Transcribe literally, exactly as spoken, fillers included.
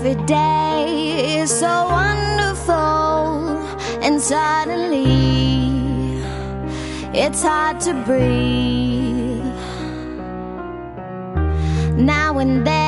every day is so wonderful, and suddenly it's hard to breathe. Now and then